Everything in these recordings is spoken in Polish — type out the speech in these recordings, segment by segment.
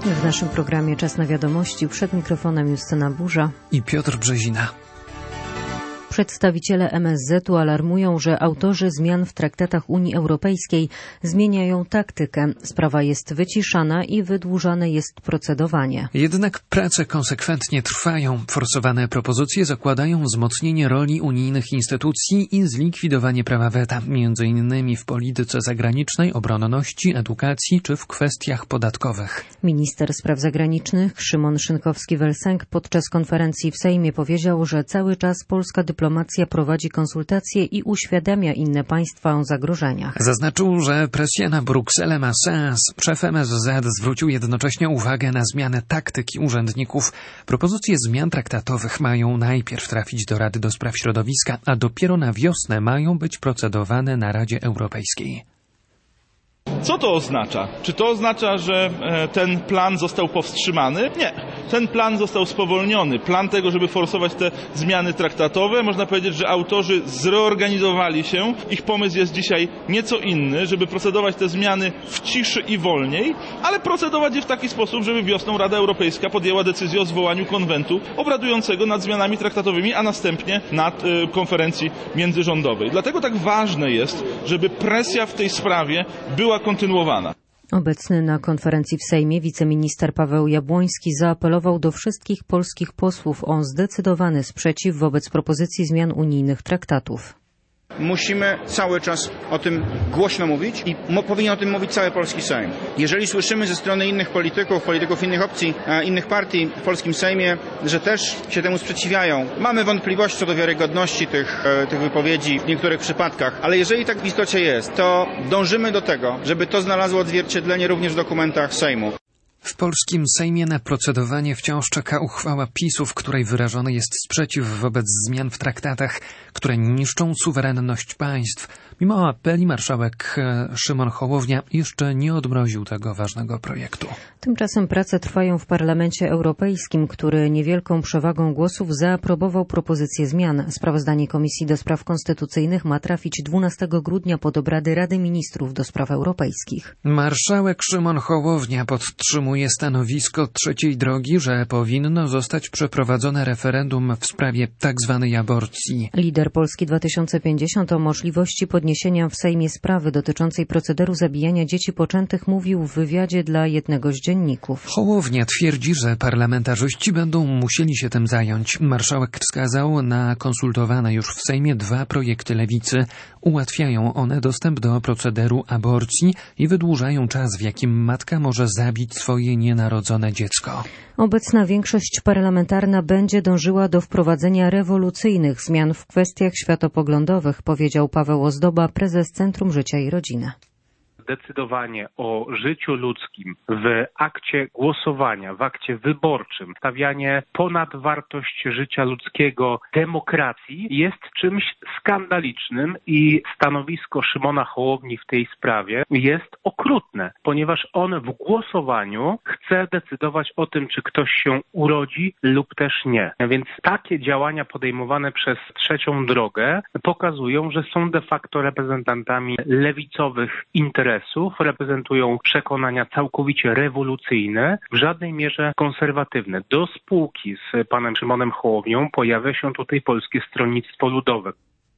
W naszym programie Czas na wiadomości. Przed mikrofonem Justyna Burza i Piotr Brzezina. Przedstawiciele MSZ-u alarmują, że autorzy zmian w traktatach Unii Europejskiej zmieniają taktykę. Sprawa jest wyciszana i wydłużane jest procedowanie. Jednak prace konsekwentnie trwają. Forsowane propozycje zakładają wzmocnienie roli unijnych instytucji i zlikwidowanie prawa weta, m.in. w polityce zagranicznej, obronności, edukacji czy w kwestiach podatkowych. Minister spraw zagranicznych Szymon Szynkowski-Welsenk podczas konferencji w Sejmie powiedział, że cały czas polska dyplomacja prowadzi konsultacje i uświadamia inne państwa o zagrożeniach. Zaznaczył, że presja na Brukselę ma sens. Szef MSZ zwrócił jednocześnie uwagę na zmianę taktyki urzędników. Propozycje zmian traktatowych mają najpierw trafić do Rady do Spraw Środowiska, a dopiero na wiosnę mają być procedowane na Radzie Europejskiej. Co to oznacza? Czy to oznacza, że ten plan został powstrzymany? Nie. Ten plan został spowolniony. Plan tego, żeby forsować te zmiany traktatowe, można powiedzieć, że autorzy zreorganizowali się. Ich pomysł jest dzisiaj nieco inny, żeby procedować te zmiany w ciszy i wolniej, ale procedować je w taki sposób, żeby wiosną Rada Europejska podjęła decyzję o zwołaniu konwentu obradującego nad zmianami traktatowymi, a następnie nad konferencji międzyrządowej. Dlatego tak ważne jest, żeby presja w tej sprawie była kontynuowana. Obecny na konferencji w Sejmie wiceminister Paweł Jabłoński zaapelował do wszystkich polskich posłów o zdecydowany sprzeciw wobec propozycji zmian unijnych traktatów. Musimy cały czas o tym głośno mówić i powinien o tym mówić cały polski Sejm. Jeżeli słyszymy ze strony innych polityków innych opcji, innych partii w polskim Sejmie, że też się temu sprzeciwiają, mamy wątpliwości co do wiarygodności tych wypowiedzi w niektórych przypadkach, ale jeżeli tak w istocie jest, to dążymy do tego, żeby to znalazło odzwierciedlenie również w dokumentach Sejmu. W polskim Sejmie na procedowanie wciąż czeka uchwała PiS-u, w której wyrażony jest sprzeciw wobec zmian w traktatach, które niszczą suwerenność państw. Mimo apeli marszałek Szymon Hołownia jeszcze nie odmroził tego ważnego projektu. Tymczasem prace trwają w Parlamencie Europejskim, który niewielką przewagą głosów zaaprobował propozycję zmian. Sprawozdanie Komisji do Spraw Konstytucyjnych ma trafić 12 grudnia pod obrady Rady Ministrów do Spraw Europejskich. Marszałek Szymon Hołownia podtrzymuje stanowisko trzeciej drogi, że powinno zostać przeprowadzone referendum w sprawie tzw. aborcji. Lider Polski 2050 o możliwości podniesienia w Sejmie sprawy dotyczącej procederu zabijania dzieci poczętych mówił w wywiadzie dla jednego z dzienników. Hołownia twierdzi, że parlamentarzyści będą musieli się tym zająć. Marszałek wskazał na konsultowane już w Sejmie 2 projekty Lewicy. Ułatwiają one dostęp do procederu aborcji i wydłużają czas, w jakim matka może zabić swoje nienarodzone dziecko. Obecna większość parlamentarna będzie dążyła do wprowadzenia rewolucyjnych zmian w kwestiach światopoglądowych, powiedział Paweł Ozdoba, prezes Centrum Życia i Rodziny. Decydowanie o życiu ludzkim w akcie głosowania, w akcie wyborczym, stawianie ponad wartość życia ludzkiego, demokracji jest czymś skandalicznym i stanowisko Szymona Hołowni w tej sprawie jest okrutne, ponieważ on w głosowaniu chce decydować o tym, czy ktoś się urodzi lub też nie. Więc takie działania podejmowane przez trzecią drogę pokazują, że są de facto reprezentantami lewicowych interesów, reprezentują przekonania całkowicie rewolucyjne, w żadnej mierze konserwatywne. Do spółki z panem Szymonem Hołownią pojawia się tutaj Polskie Stronnictwo Ludowe.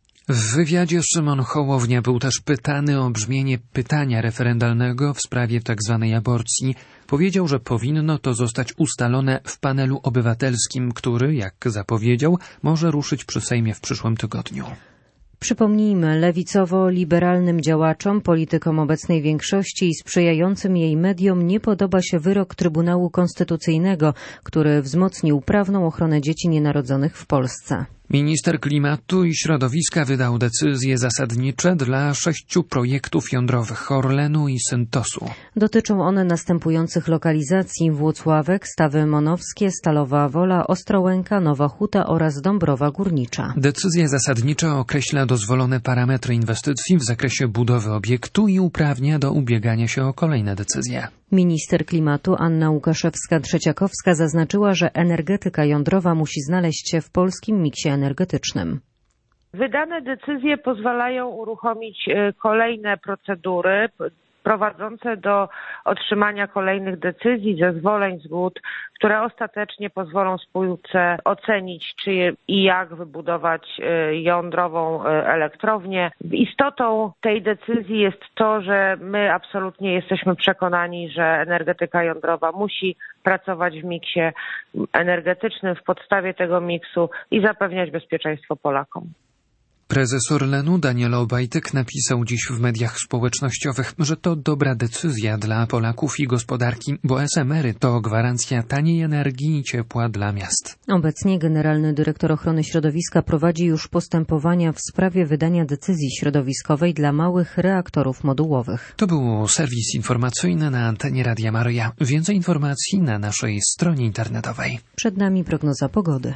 W wywiadzie Szymon Hołownia był też pytany o brzmienie pytania referendalnego w sprawie tzw. aborcji. Powiedział, że powinno to zostać ustalone w panelu obywatelskim, który, jak zapowiedział, może ruszyć przy Sejmie w przyszłym tygodniu. Przypomnijmy, lewicowo-liberalnym działaczom, politykom obecnej większości i sprzyjającym jej mediom nie podoba się wyrok Trybunału Konstytucyjnego, który wzmocnił prawną ochronę dzieci nienarodzonych w Polsce. Minister Klimatu i Środowiska wydał decyzje zasadnicze dla 6 projektów jądrowych Orlenu i Syntosu. Dotyczą one następujących lokalizacji: Włocławek, Stawy Monowskie, Stalowa Wola, Ostrołęka, Nowa Huta oraz Dąbrowa Górnicza. Decyzja zasadnicza określa dozwolone parametry inwestycji w zakresie budowy obiektu i uprawnia do ubiegania się o kolejne decyzje. Minister klimatu Anna Łukaszewska-Trzeciakowska zaznaczyła, że energetyka jądrowa musi znaleźć się w polskim miksie energetycznym. Wydane decyzje pozwalają uruchomić kolejne procedury prowadzące do otrzymania kolejnych decyzji, zezwoleń, zgód, które ostatecznie pozwolą spółce ocenić, czy i jak wybudować jądrową elektrownię. Istotą tej decyzji jest to, że my absolutnie jesteśmy przekonani, że energetyka jądrowa musi pracować w miksie energetycznym, w podstawie tego miksu i zapewniać bezpieczeństwo Polakom. Prezes Orlenu Daniel Obajtek napisał dziś w mediach społecznościowych, że to dobra decyzja dla Polaków i gospodarki, bo SMR-y to gwarancja taniej energii i ciepła dla miast. Obecnie generalny dyrektor ochrony środowiska prowadzi już postępowania w sprawie wydania decyzji środowiskowej dla małych reaktorów modułowych. To był serwis informacyjny na antenie Radia Maryja. Więcej informacji na naszej stronie internetowej. Przed nami prognoza pogody.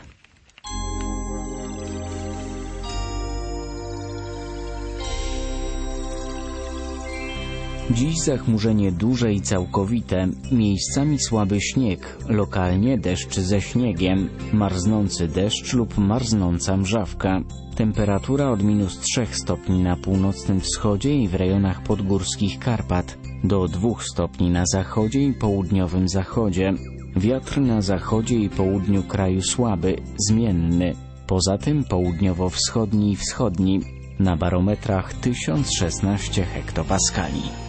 Dziś zachmurzenie duże i całkowite, miejscami słaby śnieg, lokalnie deszcz ze śniegiem, marznący deszcz lub marznąca mrzawka. Temperatura od -3 stopni na północnym wschodzie i w rejonach podgórskich Karpat, do 2 stopni na zachodzie i południowym zachodzie. Wiatr na zachodzie i południu kraju słaby, zmienny, poza tym południowo-wschodni i wschodni, na barometrach 1016 hektopaskali.